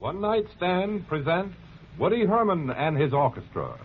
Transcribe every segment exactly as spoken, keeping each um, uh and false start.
One Night Stand presents Woody Herman and his orchestra.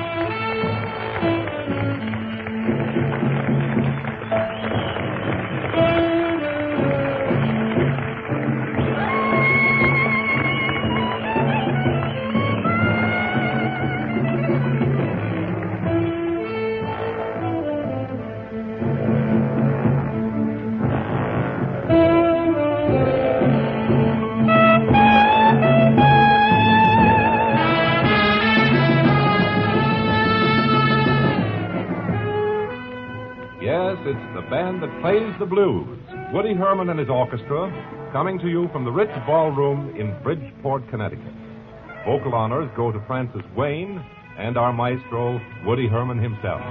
Yes, it's the band that plays the blues, Woody Herman and his orchestra, coming to you from the Ritz Ballroom in Bridgeport, Connecticut. Vocal honors go to Francis Wayne and our maestro, Woody Herman himself.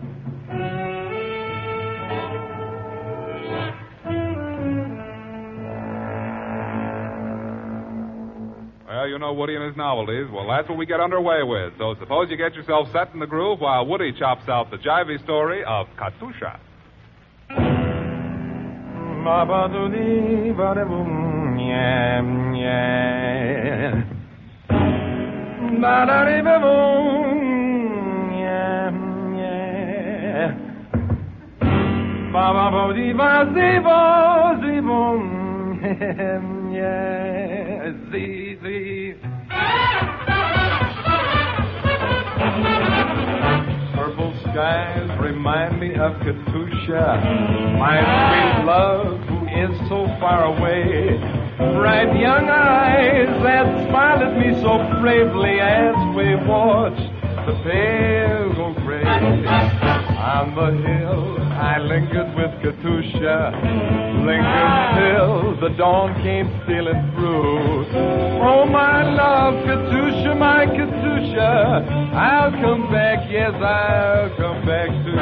Well, you know Woody and his novelties. Well, that's what we get underway with. So suppose you get yourself set in the groove while Woody chops out the jivey story of Katusha. Purple skies remind me of Katusha, my sweet love who is so far away. Bright young eyes that smile at me so bravely as we watch the pale go gray. On the hill I lingered with Katusha, lingered till the dawn came stealing through. Oh, my love, Katusha, my Katusha, I'll come back, yes, I'll come back too.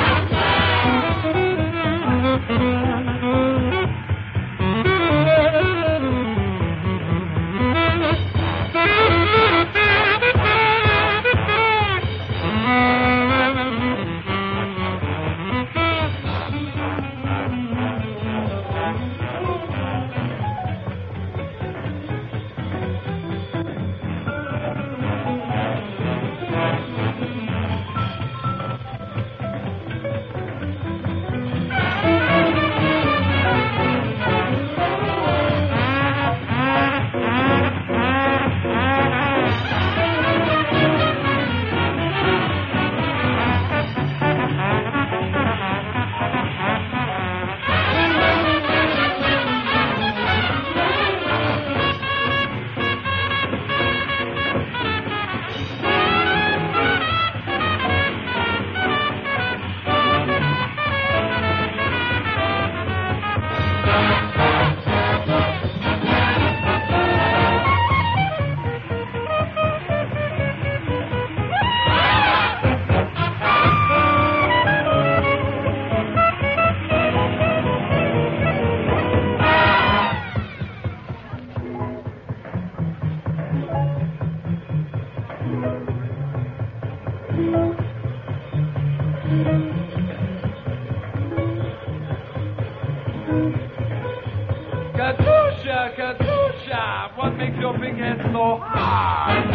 Katusha, Katusha, what makes your big head so hard?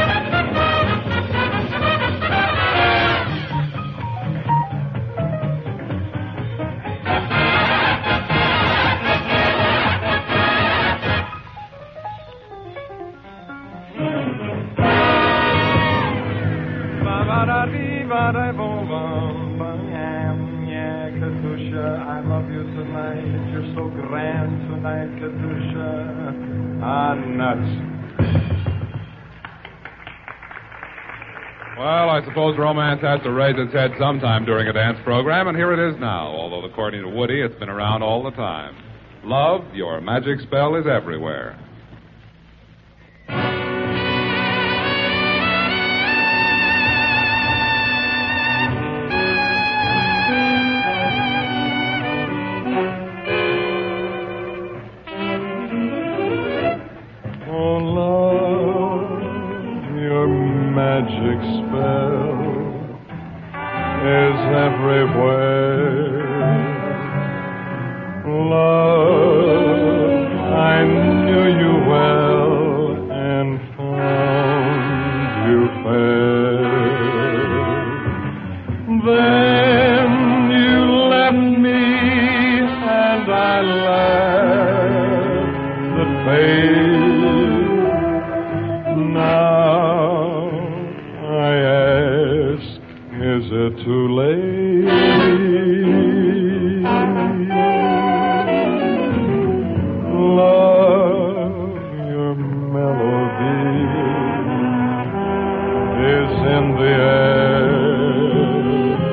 Katusha, I love you tonight. You're so grand tonight, Katusha. Ah, nuts. Well, I suppose romance has to raise its head sometime during a dance program, and here it is now, although according to Woody, it's been around all the time. Love, your magic spell is everywhere. Magic spell is everywhere. Love, I knew you well, fade. Now I ask, is it too late? Love, your melody is in the air.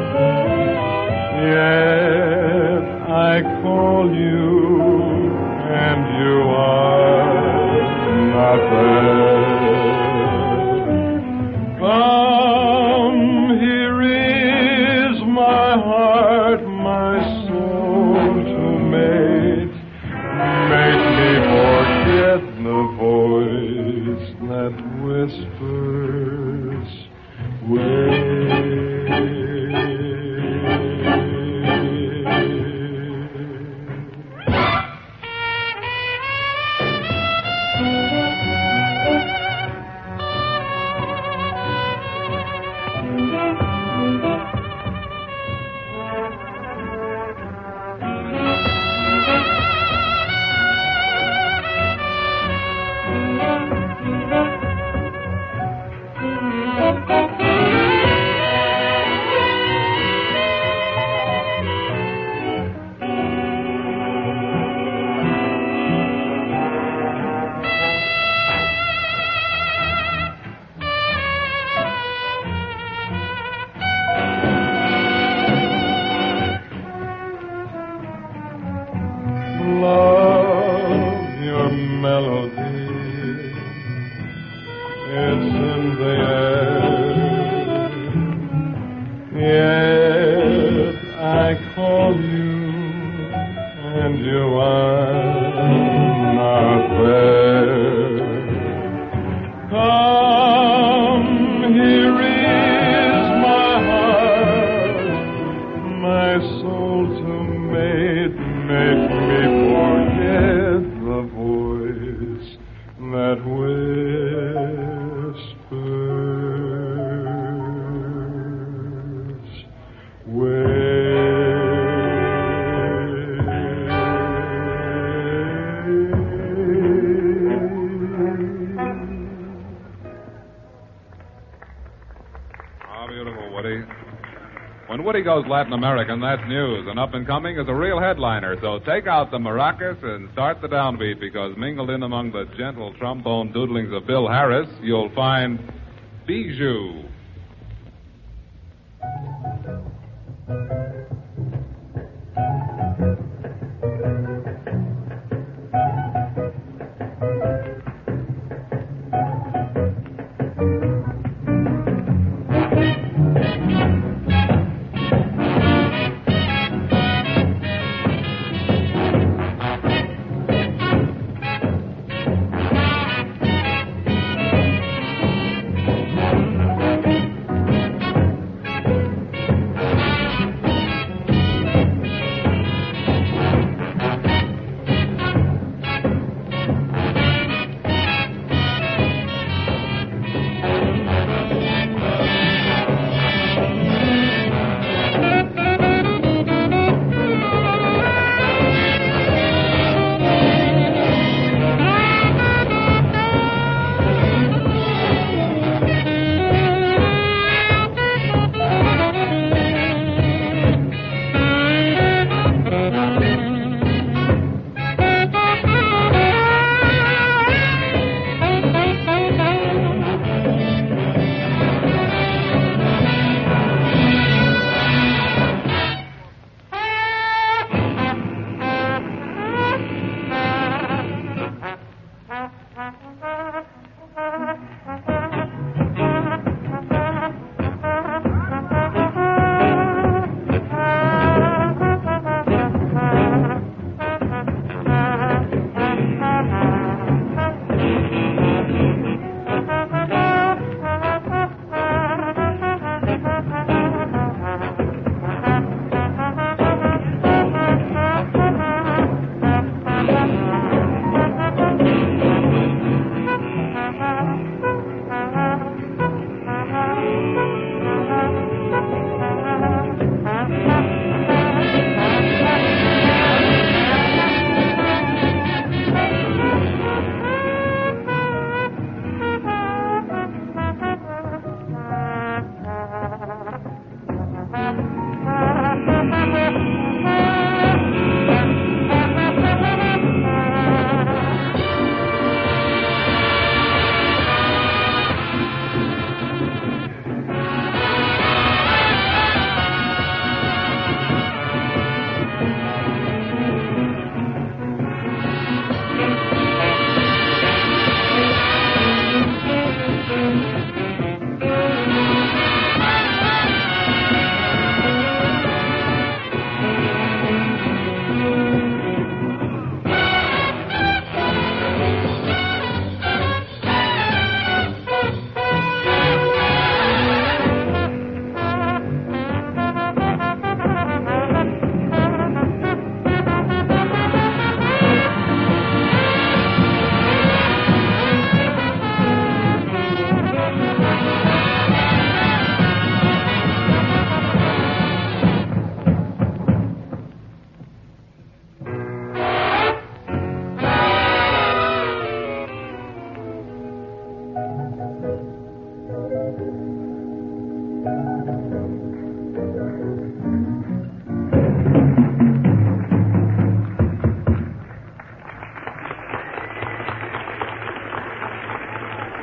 Yet I call you and you are not there. Come, here is my heart, my soul to mate. Make me forget the voice that whispers, wait. When Woody goes Latin American, that's news. And up and coming is a real headliner. So take out the maracas and start the downbeat, because mingled in among the gentle trombone doodlings of Bill Harris, you'll find Bijou.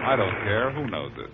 I don't care. Who knows it?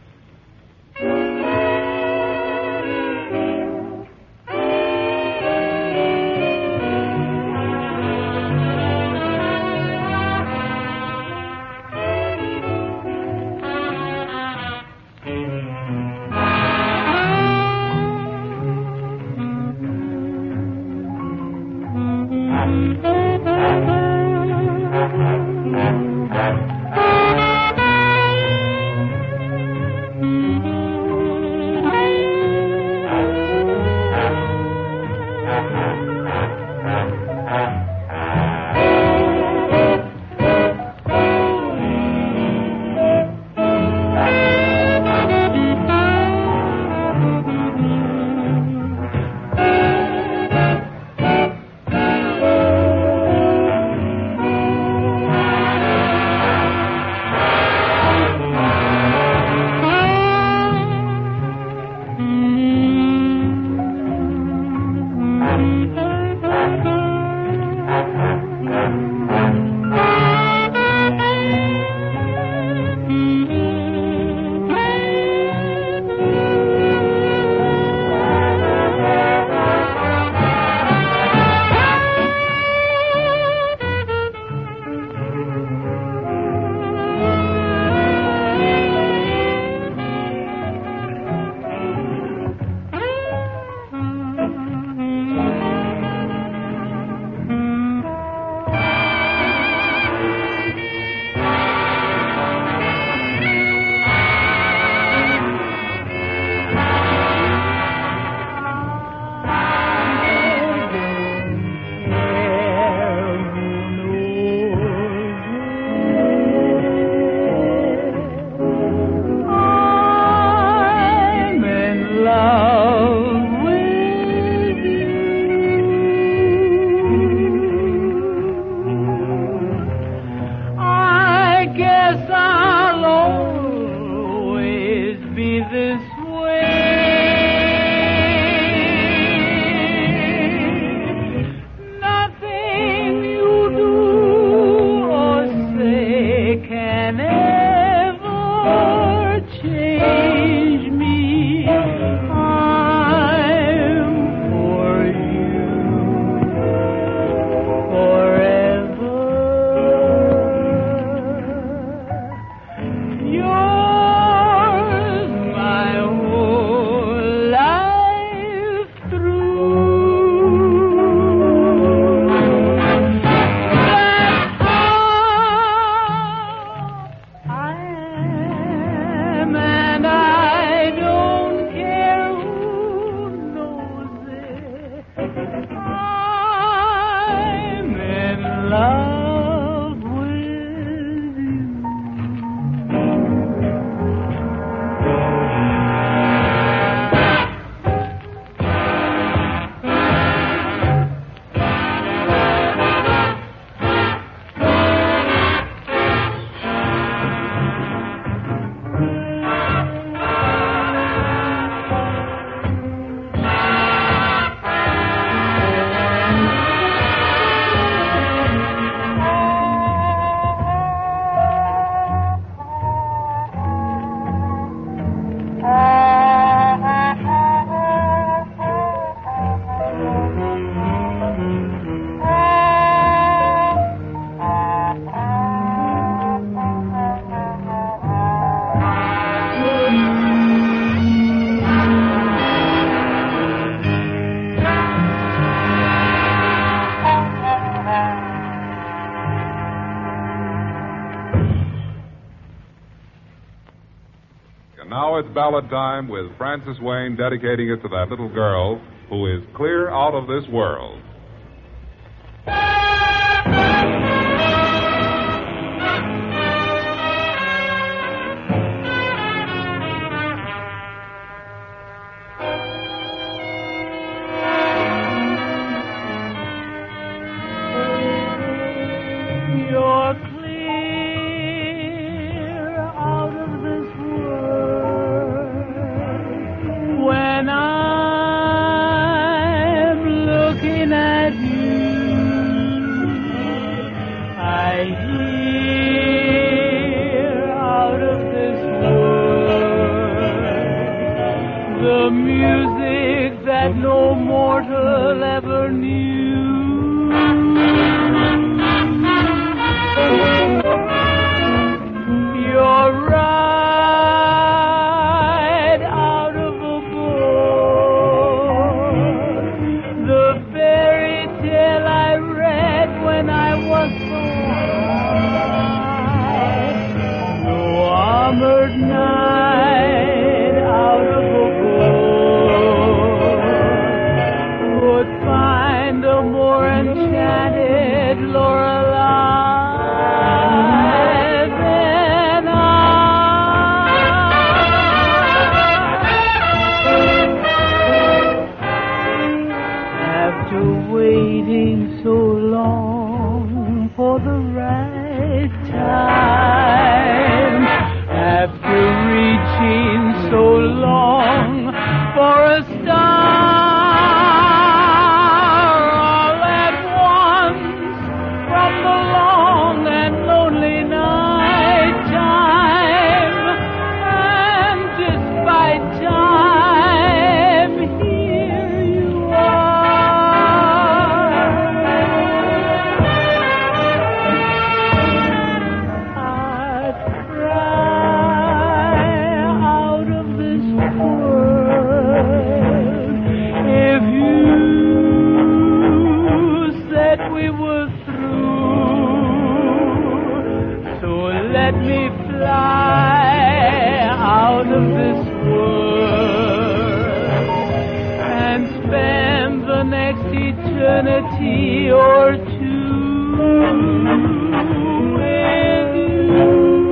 Now it's ballad time with Francis Wayne dedicating it to that little girl who is clear out of this world. When I'm looking at summer night out of a book would find a more enchanted Lorelei than I. After waiting so long for the right time, after reaching so long for a star, all at once from the long and lonely night time, and despite time, here you are. I'd cry out of this world if you said we were through. So let me fly out of this world and spend the next eternity or two with you.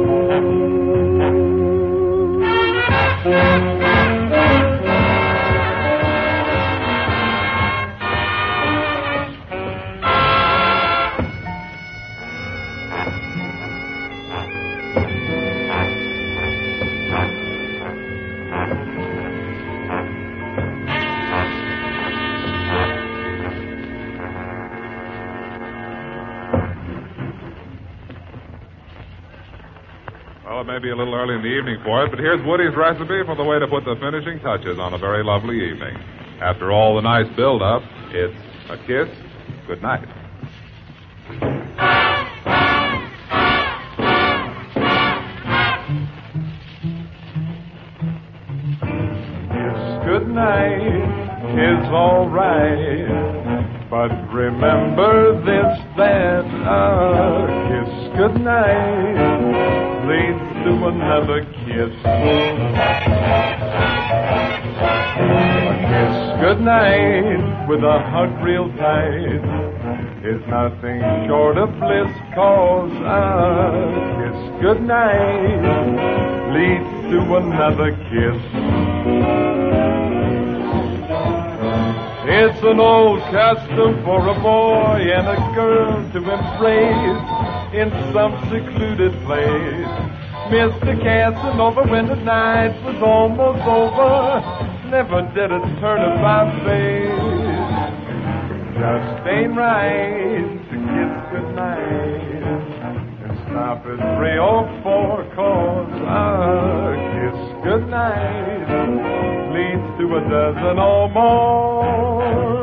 Well, it may be a little early in the evening for it, but here's Woody's recipe for the way to put the finishing touches on a very lovely evening. After all the nice build-up, it's a kiss, good night. Kiss goodnight is all right, but remember this, that a kiss goodnight leads to another kiss. A kiss goodnight with a hug real tight is nothing short of bliss, 'cause a kiss goodnight leads to another kiss. It's an old custom for a boy and a girl to embrace in some secluded place. Mister Casanova, when the night was almost over, never did it turn a my face. Just ain't right to kiss goodnight and stop at three or four, 'cause a kiss goodnight leads to a dozen or more.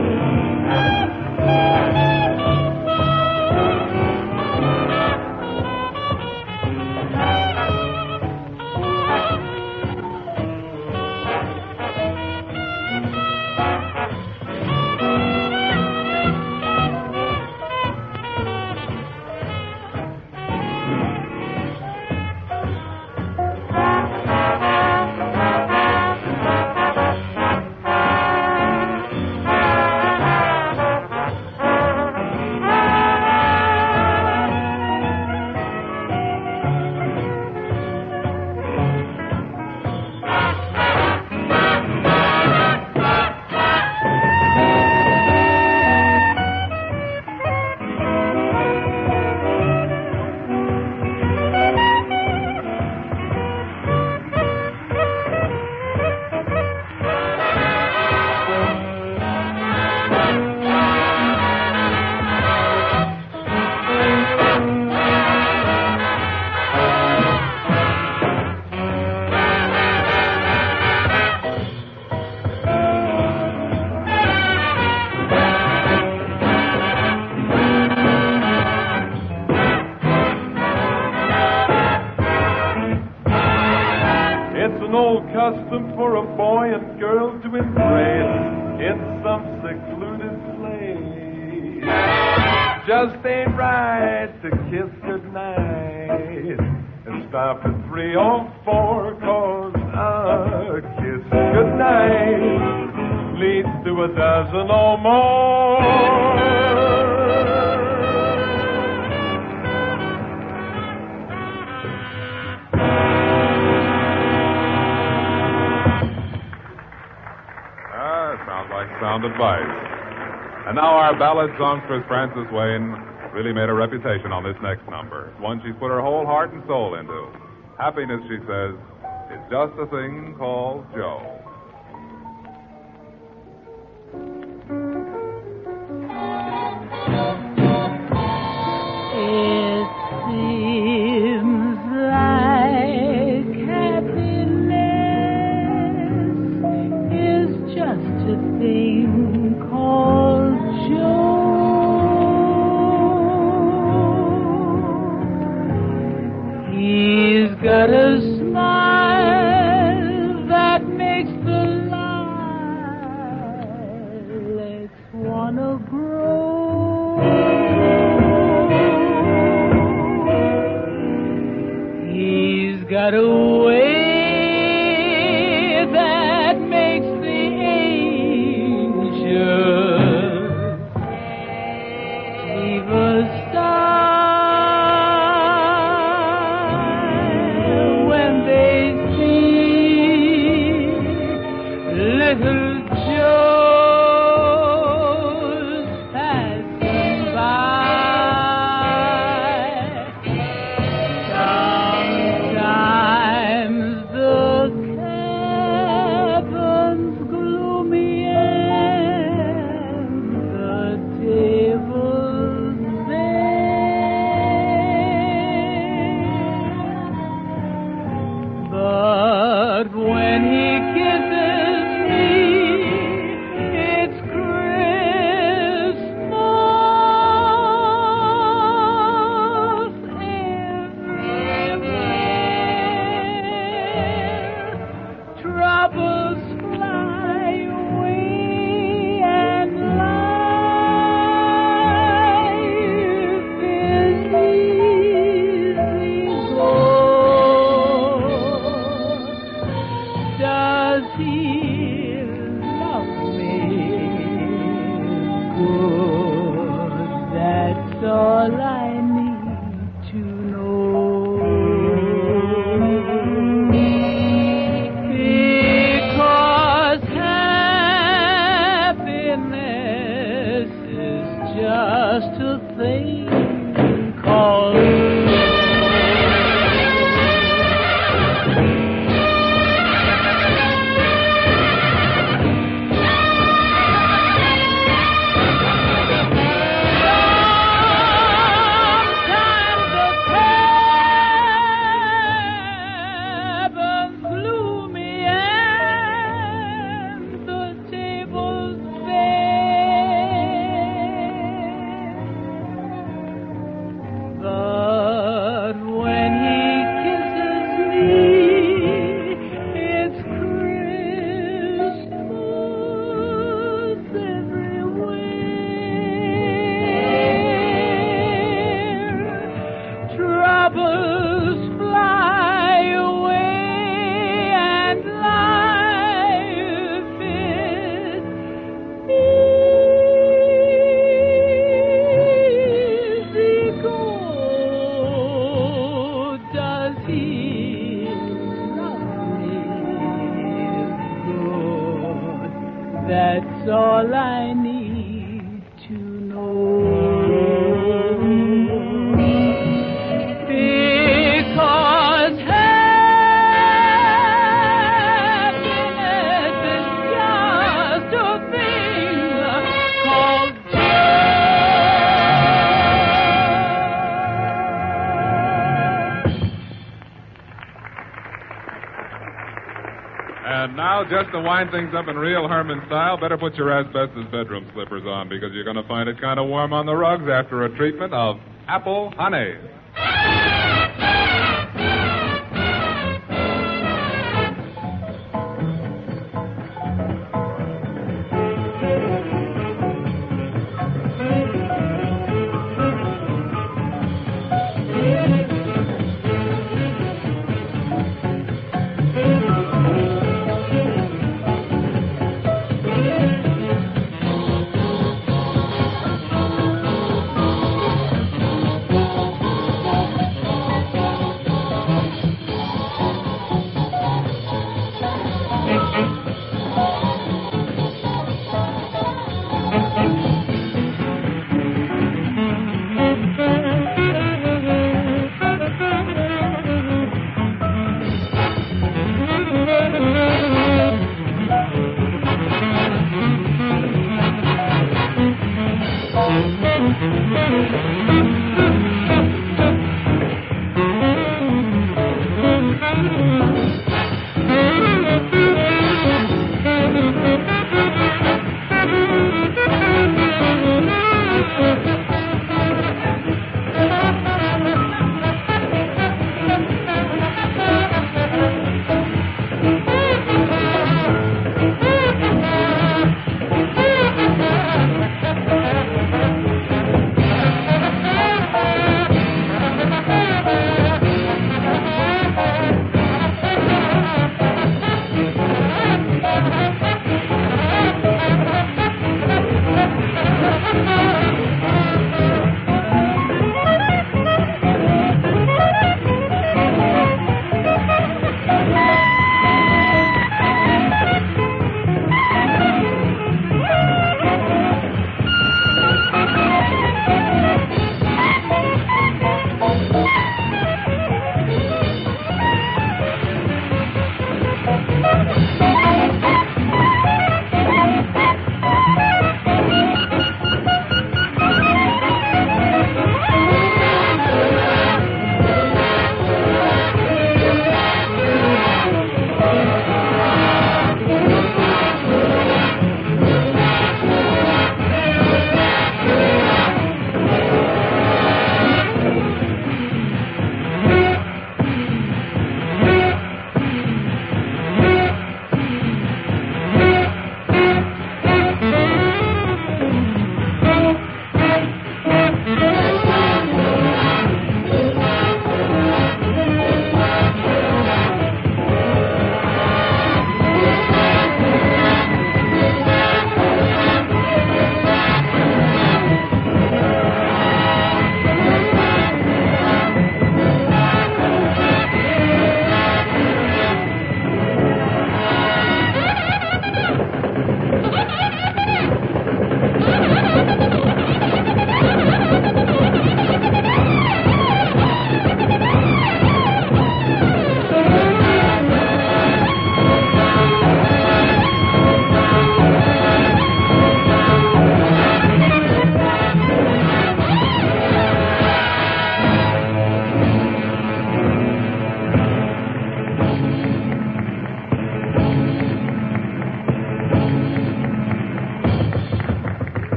Custom for a boy and girl to embrace in some secluded place. Just ain't right to kiss goodnight and stop at three or four, 'cause a kiss goodnight leads to a dozen or more. Ah, sounds like sound advice. And now our ballad songstress Frances Wayne really made a reputation on this next number. One she's put her whole heart and soul into. Happiness, she says, is just a thing called Joe. It seems like happiness is just a thing called Joe. He's got a smile that makes the lilacs wanna grow. He's got a way that makes the angels leave a sigh when they see little Joe's passing by. Sometimes the cabin's gloomy and the table's bare. But when he kisses me, it's Christmas everywhere. Troubles fly away and life is easy go. Does he love me good? That's all I need to know. Because happiness is just a thing called sometimes the cabin's gloomy and the table's bare. But when he kisses me, it's Christmas everywhere. Troubles fly away and life is easy go. Does he love me good? That's all I need to know. Because happiness is just a thing called And now, just to wind things up in real Herman style, better put your asbestos bedroom slippers on because you're going to find it kind of warm on the rugs after a treatment of apple honey.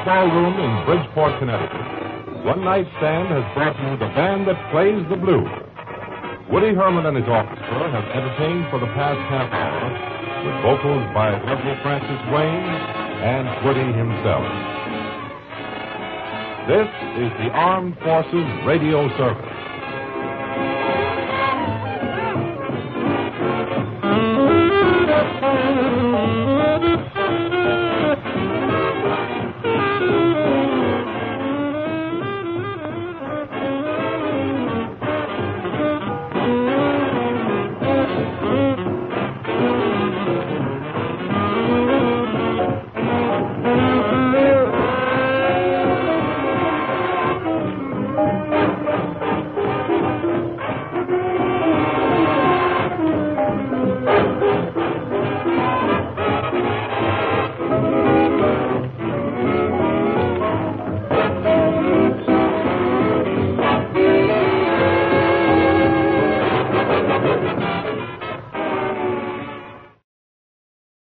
Ballroom in Bridgeport, Connecticut, One Night Stand has brought you the band that plays the blues. Woody Herman and his orchestra have entertained for the past half hour with vocals by Reverend Francis Wayne and Woody himself. This is the Armed Forces Radio Service.